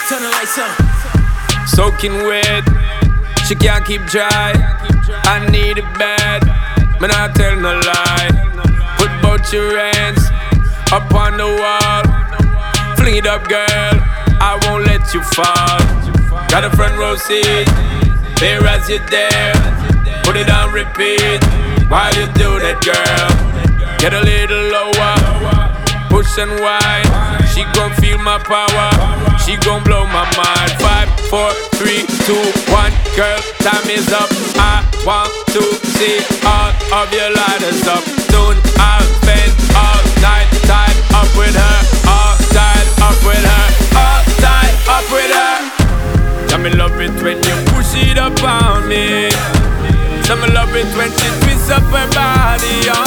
Turn the lights up. Soaking wet, she can't keep dry. I need it bad, man, I tell no lie. Put both your hands up on the wall. Fling it up, girl, I won't let you fall. Got a front row seat, there as you're there. Put it on repeat while you do that, girl. Get a little lower, push and whine. She gon' feel my power, she gon' blow my mind. 5, 4, 3, 2, 1, girl, time is up. I want to see all of your lighters up.